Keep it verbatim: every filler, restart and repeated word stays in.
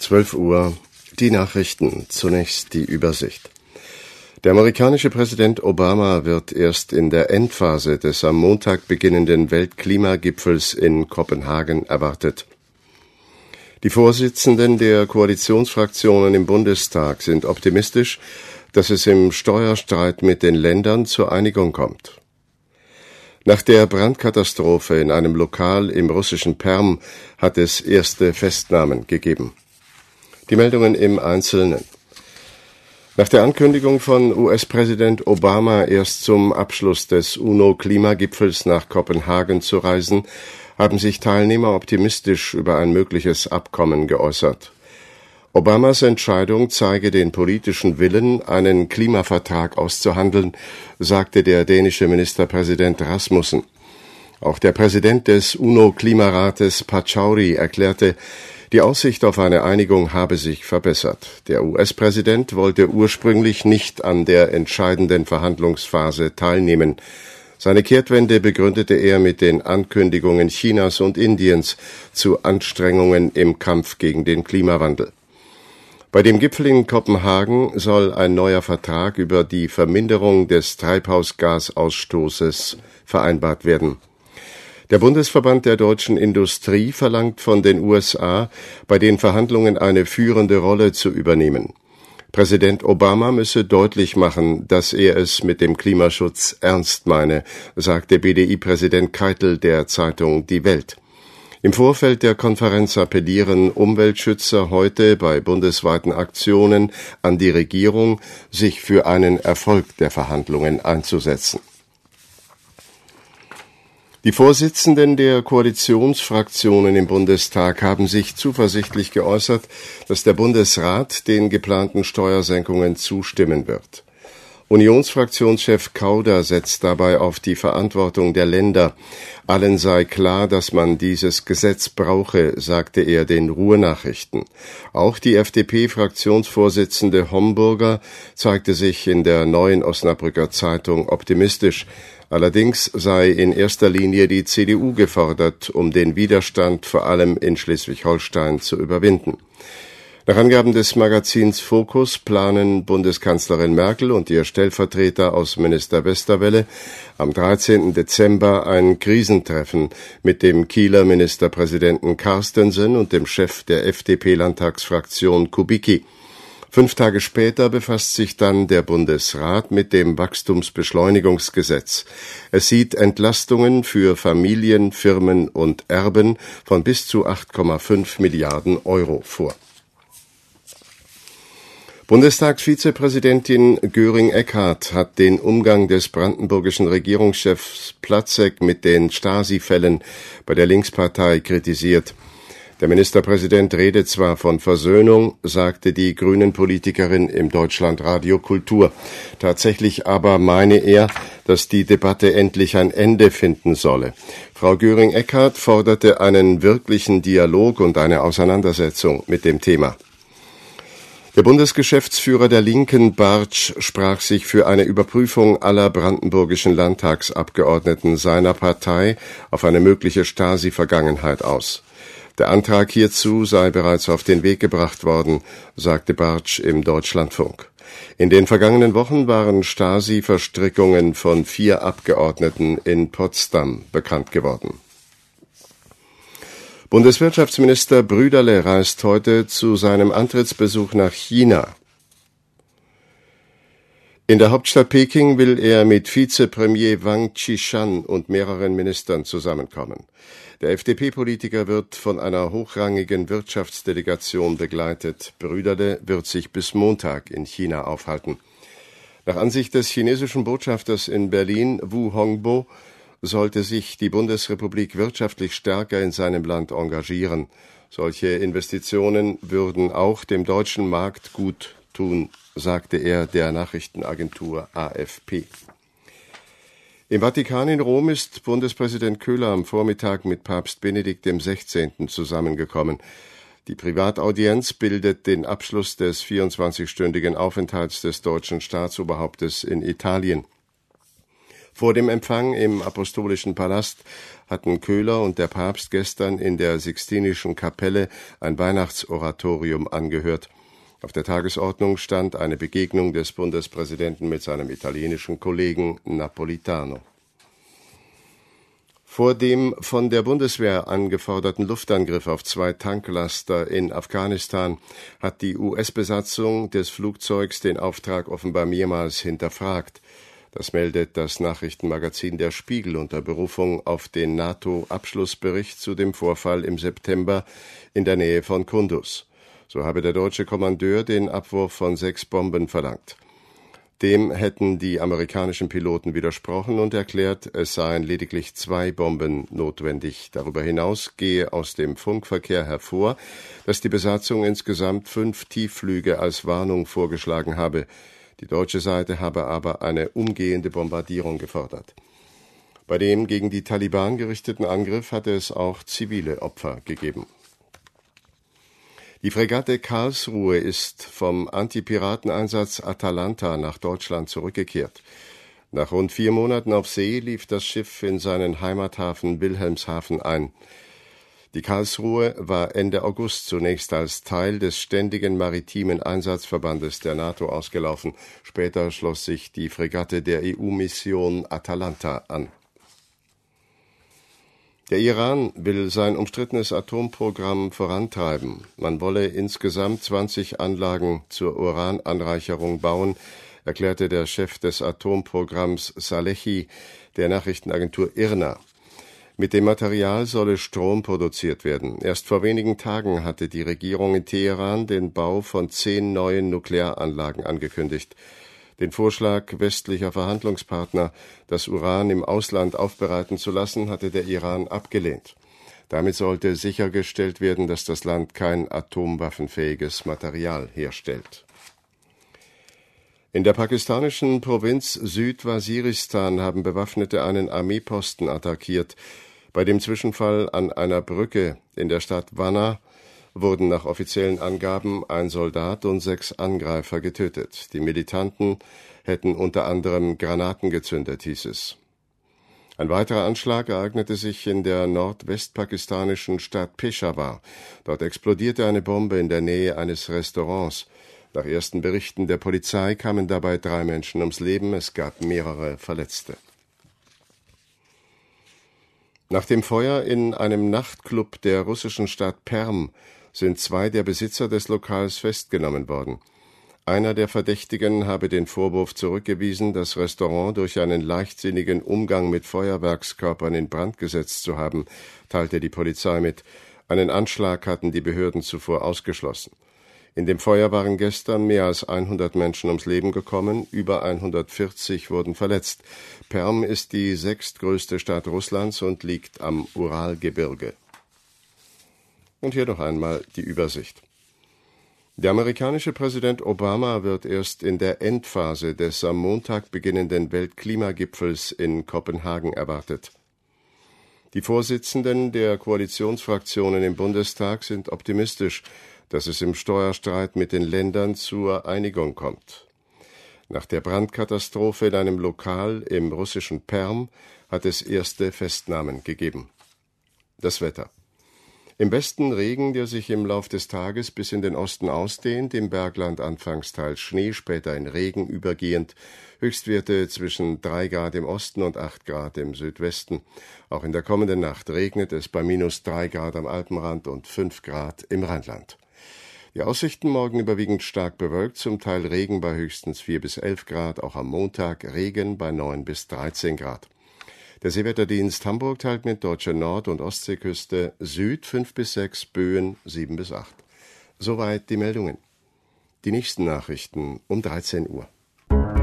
zwölf Uhr, die Nachrichten, zunächst die Übersicht. Der amerikanische Präsident Obama wird erst in der Endphase des am Montag beginnenden Weltklimagipfels in Kopenhagen erwartet. Die Vorsitzenden der Koalitionsfraktionen im Bundestag sind optimistisch, dass es im Steuerstreit mit den Ländern zur Einigung kommt. Nach der Brandkatastrophe in einem Lokal im russischen Perm hat es erste Festnahmen gegeben. Die Meldungen im Einzelnen. Nach der Ankündigung von U S-Präsident Obama, erst zum Abschluss des UNO-Klimagipfels nach Kopenhagen zu reisen, haben sich Teilnehmer optimistisch über ein mögliches Abkommen geäußert. Obamas Entscheidung zeige den politischen Willen, einen Klimavertrag auszuhandeln, sagte der dänische Ministerpräsident Rasmussen. Auch der Präsident des UNO-Klimarates Pachauri erklärte, die Aussicht auf eine Einigung habe sich verbessert. Der U S-Präsident wollte ursprünglich nicht an der entscheidenden Verhandlungsphase teilnehmen. Seine Kehrtwende begründete er mit den Ankündigungen Chinas und Indiens zu Anstrengungen im Kampf gegen den Klimawandel. Bei dem Gipfel in Kopenhagen soll ein neuer Vertrag über die Verminderung des Treibhausgasausstoßes vereinbart werden. Der Bundesverband der deutschen Industrie verlangt von den U S A, bei den Verhandlungen eine führende Rolle zu übernehmen. Präsident Obama müsse deutlich machen, dass er es mit dem Klimaschutz ernst meine, sagte B D I-Präsident Keitel der Zeitung Die Welt. Im Vorfeld der Konferenz appellieren Umweltschützer heute bei bundesweiten Aktionen an die Regierung, sich für einen Erfolg der Verhandlungen einzusetzen. Die Vorsitzenden der Koalitionsfraktionen im Bundestag haben sich zuversichtlich geäußert, dass der Bundesrat den geplanten Steuersenkungen zustimmen wird. Unionsfraktionschef Kauder setzt dabei auf die Verantwortung der Länder. Allen sei klar, dass man dieses Gesetz brauche, sagte er den Ruhr-Nachrichten. Auch die F D P-Fraktionsvorsitzende Homburger zeigte sich in der Neuen Osnabrücker Zeitung optimistisch. Allerdings sei in erster Linie die C D U gefordert, um den Widerstand vor allem in Schleswig-Holstein zu überwinden. Nach Angaben des Magazins Focus planen Bundeskanzlerin Merkel und ihr Stellvertreter Außenminister Westerwelle am dreizehnten Dezember ein Krisentreffen mit dem Kieler Ministerpräsidenten Carstensen und dem Chef der F D P-Landtagsfraktion Kubicki. Fünf Tage später befasst sich dann der Bundesrat mit dem Wachstumsbeschleunigungsgesetz. Es sieht Entlastungen für Familien, Firmen und Erben von bis zu acht Komma fünf Milliarden Euro vor. Bundestagsvizepräsidentin Göring-Eckardt hat den Umgang des brandenburgischen Regierungschefs Platzek mit den Stasi-Fällen bei der Linkspartei kritisiert. Der Ministerpräsident rede zwar von Versöhnung, sagte die Grünen-Politikerin im Deutschlandradio Kultur. Tatsächlich aber meine er, dass die Debatte endlich ein Ende finden solle. Frau Göring-Eckardt forderte einen wirklichen Dialog und eine Auseinandersetzung mit dem Thema. Der Bundesgeschäftsführer der Linken, Bartsch, sprach sich für eine Überprüfung aller brandenburgischen Landtagsabgeordneten seiner Partei auf eine mögliche Stasi-Vergangenheit aus. Der Antrag hierzu sei bereits auf den Weg gebracht worden, sagte Bartsch im Deutschlandfunk. In den vergangenen Wochen waren Stasi-Verstrickungen von vier Abgeordneten in Potsdam bekannt geworden. Bundeswirtschaftsminister Brüderle reist heute zu seinem Antrittsbesuch nach China. In der Hauptstadt Peking will er mit Vizepremier Wang Qishan und mehreren Ministern zusammenkommen. Der F D P-Politiker wird von einer hochrangigen Wirtschaftsdelegation begleitet. Brüderle wird sich bis Montag in China aufhalten. Nach Ansicht des chinesischen Botschafters in Berlin, Wu Hongbo, sollte sich die Bundesrepublik wirtschaftlich stärker in seinem Land engagieren. Solche Investitionen würden auch dem deutschen Markt gut tun, sagte er der Nachrichtenagentur A F P. Im Vatikan in Rom ist Bundespräsident Köhler am Vormittag mit Papst Benedikt dem Sechzehnten zusammengekommen. Die Privataudienz bildet den Abschluss des vierundzwanzigstündigen Aufenthalts des deutschen Staatsoberhauptes in Italien. Vor dem Empfang im Apostolischen Palast hatten Köhler und der Papst gestern in der Sixtinischen Kapelle ein Weihnachtsoratorium angehört. Auf der Tagesordnung stand eine Begegnung des Bundespräsidenten mit seinem italienischen Kollegen Napolitano. Vor dem von der Bundeswehr angeforderten Luftangriff auf zwei Tanklaster in Afghanistan hat die U S-Besatzung des Flugzeugs den Auftrag offenbar mehrmals hinterfragt. Das meldet das Nachrichtenmagazin Der Spiegel unter Berufung auf den NATO-Abschlussbericht zu dem Vorfall im September in der Nähe von Kunduz. So habe der deutsche Kommandeur den Abwurf von sechs Bomben verlangt. Dem hätten die amerikanischen Piloten widersprochen und erklärt, es seien lediglich zwei Bomben notwendig. Darüber hinaus gehe aus dem Funkverkehr hervor, dass die Besatzung insgesamt fünf Tiefflüge als Warnung vorgeschlagen habe. Die deutsche Seite habe aber eine umgehende Bombardierung gefordert. Bei dem gegen die Taliban gerichteten Angriff hatte es auch zivile Opfer gegeben. Die Fregatte Karlsruhe ist vom Antipirateneinsatz Atalanta nach Deutschland zurückgekehrt. Nach rund vier Monaten auf See lief das Schiff in seinen Heimathafen Wilhelmshaven ein. Die Karlsruhe war Ende August zunächst als Teil des ständigen maritimen Einsatzverbandes der NATO ausgelaufen. Später schloss sich die Fregatte der E U-Mission Atalanta an. Der Iran will sein umstrittenes Atomprogramm vorantreiben. Man wolle insgesamt zwanzig Anlagen zur Urananreicherung bauen, erklärte der Chef des Atomprogramms Salehi der Nachrichtenagentur I R N A. Mit dem Material solle Strom produziert werden. Erst vor wenigen Tagen hatte die Regierung in Teheran den Bau von zehn neuen Nuklearanlagen angekündigt. Den Vorschlag westlicher Verhandlungspartner, das Uran im Ausland aufbereiten zu lassen, hatte der Iran abgelehnt. Damit sollte sichergestellt werden, dass das Land kein atomwaffenfähiges Material herstellt. In der pakistanischen Provinz Südwaziristan haben Bewaffnete einen Armeeposten attackiert. Bei dem Zwischenfall an einer Brücke in der Stadt Wanna wurden nach offiziellen Angaben ein Soldat und sechs Angreifer getötet. Die Militanten hätten unter anderem Granaten gezündet, hieß es. Ein weiterer Anschlag ereignete sich in der nordwestpakistanischen Stadt Peshawar. Dort explodierte eine Bombe in der Nähe eines Restaurants. Nach ersten Berichten der Polizei kamen dabei drei Menschen ums Leben. Es gab mehrere Verletzte. Nach dem Feuer in einem Nachtclub der russischen Stadt Perm sind zwei der Besitzer des Lokals festgenommen worden. Einer der Verdächtigen habe den Vorwurf zurückgewiesen, das Restaurant durch einen leichtsinnigen Umgang mit Feuerwerkskörpern in Brand gesetzt zu haben, teilte die Polizei mit. Einen Anschlag hatten die Behörden zuvor ausgeschlossen. In dem Feuer waren gestern mehr als hundert Menschen ums Leben gekommen, über hundertvierzig wurden verletzt. Perm ist die sechstgrößte Stadt Russlands und liegt am Uralgebirge. Und hier noch einmal die Übersicht. Der amerikanische Präsident Obama wird erst in der Endphase des am Montag beginnenden Weltklimagipfels in Kopenhagen erwartet. Die Vorsitzenden der Koalitionsfraktionen im Bundestag sind optimistisch, dass es im Steuerstreit mit den Ländern zur Einigung kommt. Nach der Brandkatastrophe in einem Lokal im russischen Perm hat es erste Festnahmen gegeben. Das Wetter. Im Westen Regen, der sich im Lauf des Tages bis in den Osten ausdehnt, im Bergland anfangs teils Schnee, später in Regen übergehend, Höchstwerte zwischen drei Grad im Osten und acht Grad im Südwesten. Auch in der kommenden Nacht regnet es bei minus drei Grad am Alpenrand und fünf Grad im Rheinland. Die Aussichten morgen überwiegend stark bewölkt, zum Teil Regen bei höchstens vier bis elf Grad, auch am Montag Regen bei neun bis dreizehn Grad. Der Seewetterdienst Hamburg teilt mit deutscher Nord- und Ostseeküste Süd fünf bis sechs, Böen sieben bis acht. Soweit die Meldungen. Die nächsten Nachrichten um dreizehn Uhr.